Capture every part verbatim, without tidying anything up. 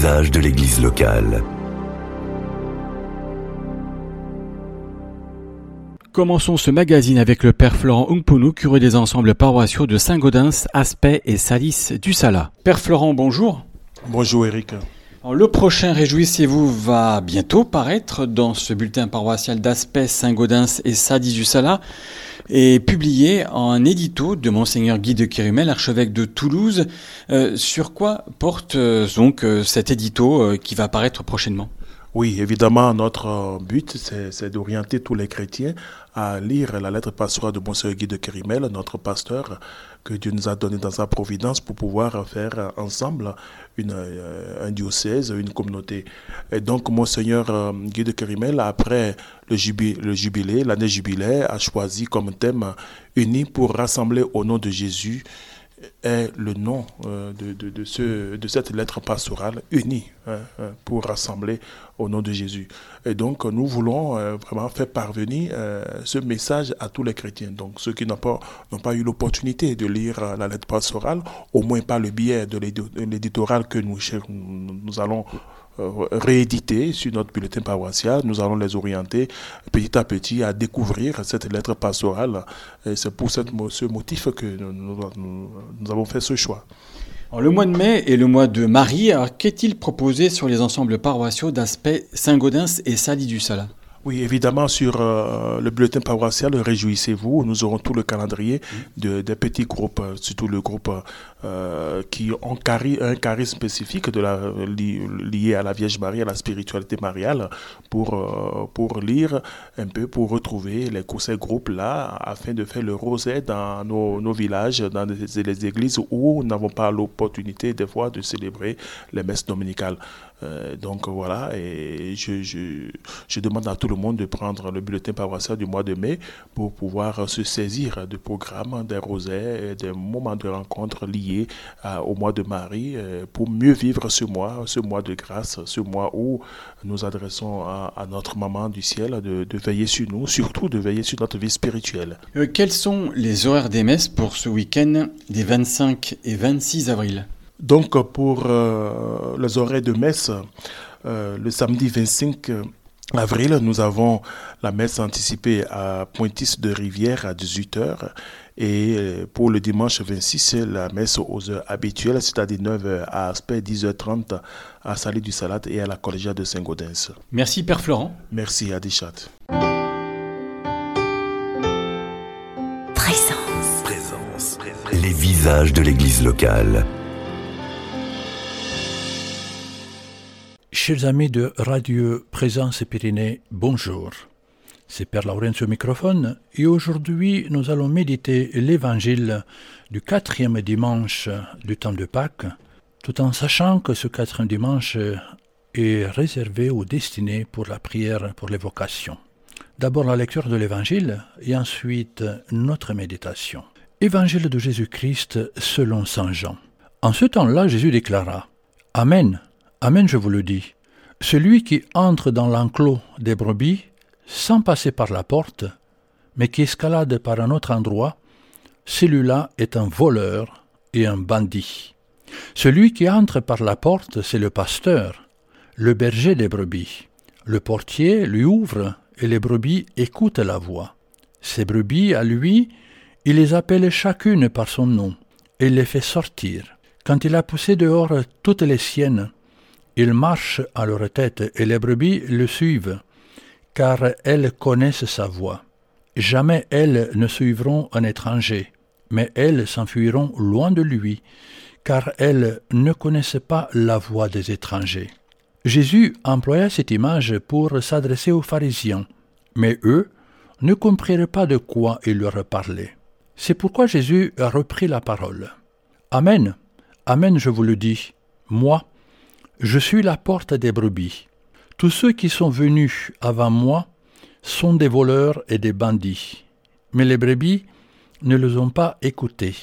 visages de l'église locale. Commençons ce magazine avec le père Florent Ungpunu, curé des ensembles paroissiaux de Saint-Gaudens, Aspet et Salis du Sala. Père Florent, bonjour. Bonjour Eric. Alors, le prochain Réjouissez-vous va bientôt paraître dans ce bulletin paroissial d'Aspet, Saint-Gaudens et Salis du Sala et publié en édito de Monseigneur Guy de Kérimel, archevêque de Toulouse. Euh, sur quoi porte euh, donc euh, cet édito euh, qui va paraître prochainement ? Oui, évidemment, notre but, c'est, c'est d'orienter tous les chrétiens à lire la lettre pastorale de Monseigneur Guy de Kérimel, notre pasteur, que Dieu nous a donné dans sa providence pour pouvoir faire ensemble une, un diocèse, une communauté. Et donc, Monseigneur Guy de Kérimel, après le jubilé, le jubilé, l'année jubilaire, a choisi comme thème « Unis pour rassembler au nom de Jésus » est le nom euh, de, de, de, ce, de cette lettre pastorale, unie hein, pour rassembler au nom de Jésus. Et donc, nous voulons euh, vraiment faire parvenir euh, ce message à tous les chrétiens. Donc, ceux qui n'ont pas, n'ont pas eu l'opportunité de lire euh, la lettre pastorale, au moins par le biais de l'éditorial que nous, nous allons euh, rééditer sur notre bulletin paroissial, nous allons les orienter petit à petit à découvrir cette lettre pastorale. Et c'est pour cette, ce motif que nous, nous, nous, nous avons fait ce choix. Alors, le mois de mai est le mois de Marie. Alors, qu'est-il proposé sur les ensembles paroissiaux d'Aspet, Saint-Gaudens et Salis du Sala ? Oui, évidemment, sur euh, le bulletin paroissial, Réjouissez-vous, nous aurons tout le calendrier de, des petits groupes, surtout le groupe euh, qui ont cari- un charisme spécifique de la, li, lié à la Vierge Marie, à la spiritualité mariale, pour, euh, pour lire un peu, pour retrouver les, ces groupes-là, afin de faire le rosaire dans nos, nos villages, dans les, les églises où nous n'avons pas l'opportunité des fois de célébrer les messes dominicales. Euh, donc voilà, et je, je, je demande à tout le monde de prendre le bulletin paroissial du mois de mai pour pouvoir se saisir du programme des rosaires, des moments de rencontre liés à, au mois de Marie, euh, pour mieux vivre ce mois, ce mois de grâce, ce mois où nous adressons à, à notre maman du ciel de, de veiller sur nous, surtout de veiller sur notre vie spirituelle. Euh, quels sont les horaires des messes pour ce week-end des vingt-cinq et vingt-six avril ? Donc pour euh, les horaires de messe, euh, le samedi vingt-cinq avril, nous avons la messe anticipée à Pointis de Rivière à dix-huit heures. Et pour le dimanche vingt-six, la messe aux heures habituelles, c'est-à-dire neuf heures à Aspet, dix heures trente à Salis du Sala et à la collégiale de Saint-Gaudens. Merci Père Florent. Merci Adichat. Présence. Présence. Les visages de l'église locale. Chers amis de Radio Présence et Pyrénées, bonjour. C'est Père Laurence au microphone et aujourd'hui nous allons méditer l'évangile du quatrième dimanche du temps de Pâques, tout en sachant que ce quatrième dimanche est réservé ou destiné pour la prière pour les vocations. D'abord la lecture de l'évangile et ensuite notre méditation. Évangile de Jésus-Christ selon saint Jean. En ce temps-là, Jésus déclara « Amen, Amen, je vous le dis, celui qui entre dans l'enclos des brebis, sans passer par la porte, mais qui escalade par un autre endroit, celui-là est un voleur et un bandit. Celui qui entre par la porte, c'est le pasteur, le berger des brebis. Le portier lui ouvre et les brebis écoutent la voix. Ces brebis, à lui, il les appelle chacune par son nom et les fait sortir. Quand il a poussé dehors toutes les siennes, il marche à leur tête et les brebis le suivent, car elles connaissent sa voix. Jamais elles ne suivront un étranger, mais elles s'enfuiront loin de lui, car elles ne connaissent pas la voix des étrangers. Jésus employa cette image pour s'adresser aux pharisiens, mais eux ne comprirent pas de quoi il leur parlait. C'est pourquoi Jésus a repris la parole. Amen, Amen, je vous le dis, moi, je suis la porte des brebis. Tous ceux qui sont venus avant moi sont des voleurs et des bandits, mais les brebis ne les ont pas écoutés.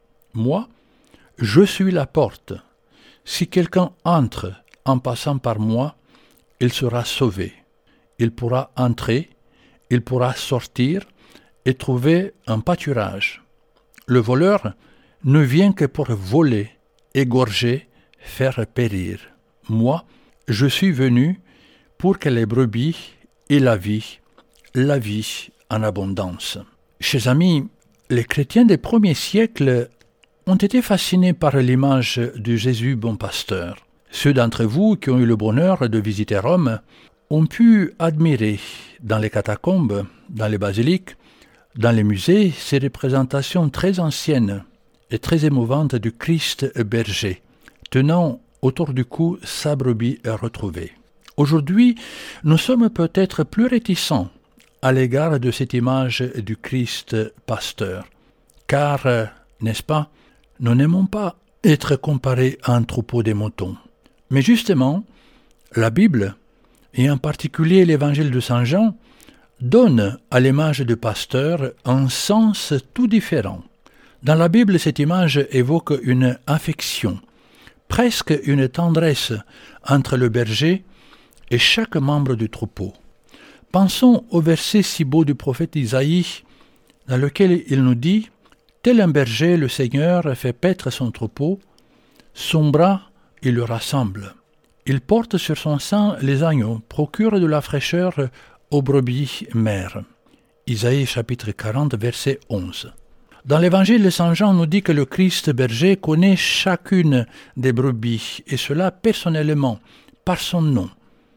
Moi, je suis la porte. Si quelqu'un entre en passant par moi, il sera sauvé. Il pourra entrer, il pourra sortir et trouver un pâturage. Le voleur ne vient que pour voler, égorger, faire périr. Moi, je suis venu pour que les brebis aient la vie, la vie en abondance. » Chers amis, les chrétiens des premiers siècles ont été fascinés par l'image de Jésus bon pasteur. Ceux d'entre vous qui ont eu le bonheur de visiter Rome ont pu admirer dans les catacombes, dans les basiliques, dans les musées, ces représentations très anciennes et très émouvantes du Christ berger, tenant autour du cou sa brebis retrouvée. Aujourd'hui, nous sommes peut-être plus réticents à l'égard de cette image du Christ pasteur, car, n'est-ce pas, nous n'aimons pas être comparés à un troupeau de moutons. Mais justement, la Bible, et en particulier l'Évangile de Saint Jean, donne à l'image de pasteur un sens tout différent. Dans la Bible, cette image évoque une affection, presque une tendresse entre le berger et chaque membre du troupeau. Pensons au verset si beau du prophète Isaïe, dans lequel il nous dit « Tel un berger, le Seigneur fait paître son troupeau, son bras, il le rassemble. Il porte sur son sein les agneaux, procure de la fraîcheur aux brebis mères. » Isaïe chapitre quarante, verset onze. Dans l'Évangile de Saint Jean, nous dit que le Christ berger connaît chacune des brebis, et cela personnellement, par son nom.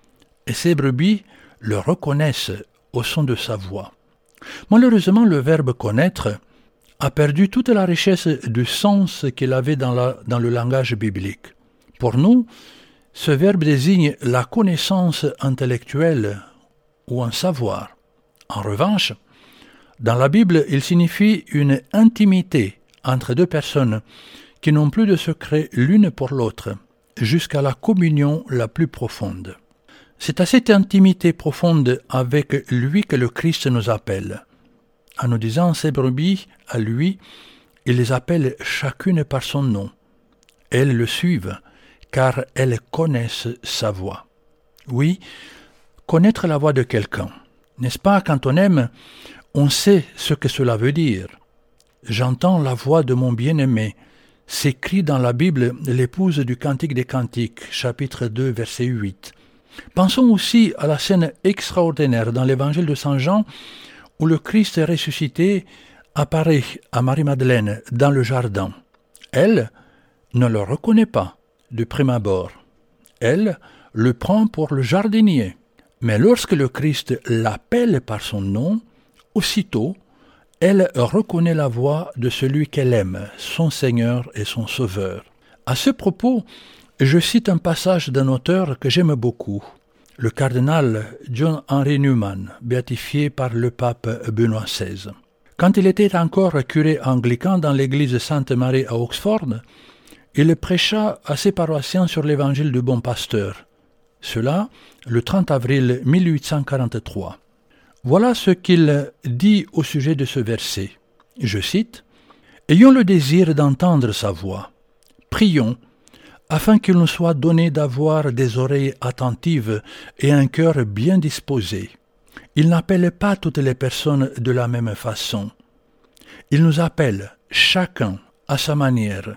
Et ces brebis le reconnaissent au son de sa voix. Malheureusement, le verbe « connaître » a perdu toute la richesse du sens qu'il avait dans, la, dans le langage biblique. Pour nous, ce verbe désigne la connaissance intellectuelle ou un savoir. En revanche, dans la Bible, il signifie une intimité entre deux personnes qui n'ont plus de secret l'une pour l'autre, jusqu'à la communion la plus profonde. C'est à cette intimité profonde avec lui que le Christ nous appelle. En nous disant ses brebis à lui, il les appelle chacune par son nom. Elles le suivent, car elles connaissent sa voix. Oui, connaître la voix de quelqu'un. N'est-ce pas, quand on aime, on sait ce que cela veut dire. J'entends la voix de mon bien-aimé, s'écrit dans la Bible l'épouse du Cantique des Cantiques, chapitre deux, verset huit. Pensons aussi à la scène extraordinaire dans l'Évangile de Saint Jean, où le Christ ressuscité apparaît à Marie-Madeleine dans le jardin. Elle ne le reconnaît pas de prime abord. Elle le prend pour le jardinier. Mais lorsque le Christ l'appelle par son nom, aussitôt, elle reconnaît la voix de celui qu'elle aime, son Seigneur et son Sauveur. À ce propos, je cite un passage d'un auteur que j'aime beaucoup, le cardinal John Henry Newman, béatifié par le pape Benoît seize. Quand il était encore curé anglican dans l'église Sainte-Marie à Oxford, il prêcha à ses paroissiens sur l'évangile du bon pasteur. Cela, le trente avril mille huit cent quarante-trois. Voilà ce qu'il dit au sujet de ce verset. Je cite, « Ayons le désir d'entendre sa voix. Prions, afin qu'il nous soit donné d'avoir des oreilles attentives et un cœur bien disposé. Il n'appelle pas toutes les personnes de la même façon. Il nous appelle, chacun à sa manière.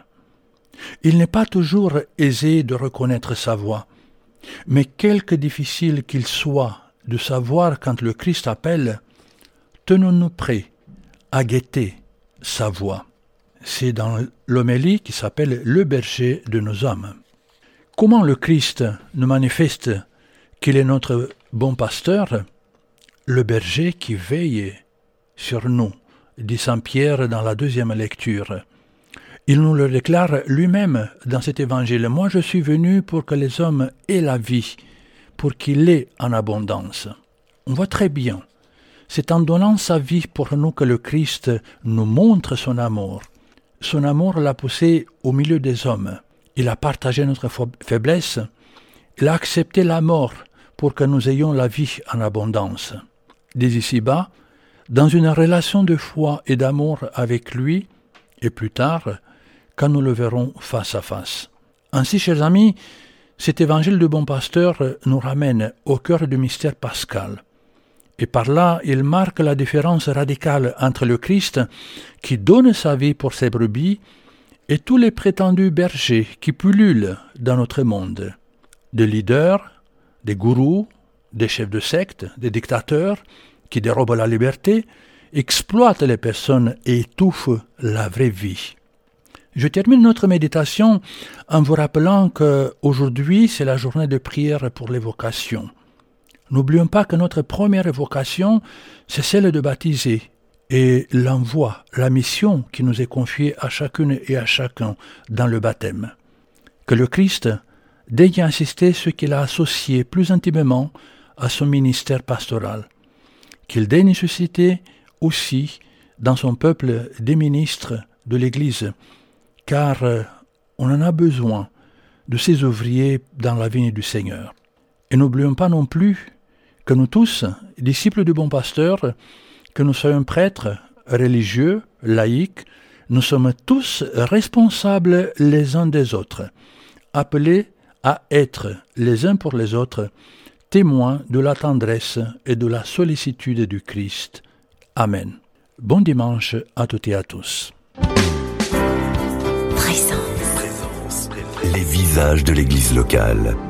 Il n'est pas toujours aisé de reconnaître sa voix, mais quelque difficile qu'il soit de savoir quand le Christ appelle, tenons-nous prêts à guetter sa voix. » C'est dans l'homélie qui s'appelle « Le berger de nos âmes ». Comment le Christ nous manifeste qu'il est notre bon pasteur ? Le berger qui veille sur nous, dit saint Pierre dans la deuxième lecture. Il nous le déclare lui-même dans cet évangile. « Moi je suis venu pour que les hommes aient la vie, pour qu'il ait en abondance. » On voit très bien, c'est en donnant sa vie pour nous que le Christ nous montre son amour. Son amour l'a poussé au milieu des hommes. Il a partagé notre faiblesse. Il a accepté la mort pour que nous ayons la vie en abondance. Dès ici-bas, dans une relation de foi et d'amour avec lui, et plus tard, quand nous le verrons face à face. Ainsi, chers amis, cet évangile du bon pasteur nous ramène au cœur du mystère pascal. Et par là, il marque la différence radicale entre le Christ qui donne sa vie pour ses brebis et tous les prétendus bergers qui pullulent dans notre monde. des leaders, des gourous, des chefs de secte, des dictateurs qui dérobent la liberté, exploitent les personnes et étouffent la vraie vie. Je termine notre méditation en vous rappelant qu'aujourd'hui, c'est la journée de prière pour les vocations. N'oublions pas que notre première vocation, c'est celle de baptiser et l'envoi, la mission qui nous est confiée à chacune et à chacun dans le baptême. Que le Christ daigne assister ceux qu'il a associés plus intimement à son ministère pastoral. Qu'il daigne susciter aussi dans son peuple des ministres de l'Église, car on en a besoin de ces ouvriers dans la vigne du Seigneur. Et n'oublions pas non plus que nous tous, disciples du bon pasteur, que nous soyons prêtres, religieux, laïcs, nous sommes tous responsables les uns des autres, appelés à être les uns pour les autres témoins de la tendresse et de la sollicitude du Christ. Amen. Bon dimanche à toutes et à tous. Présence. Les visages de l'Église locale.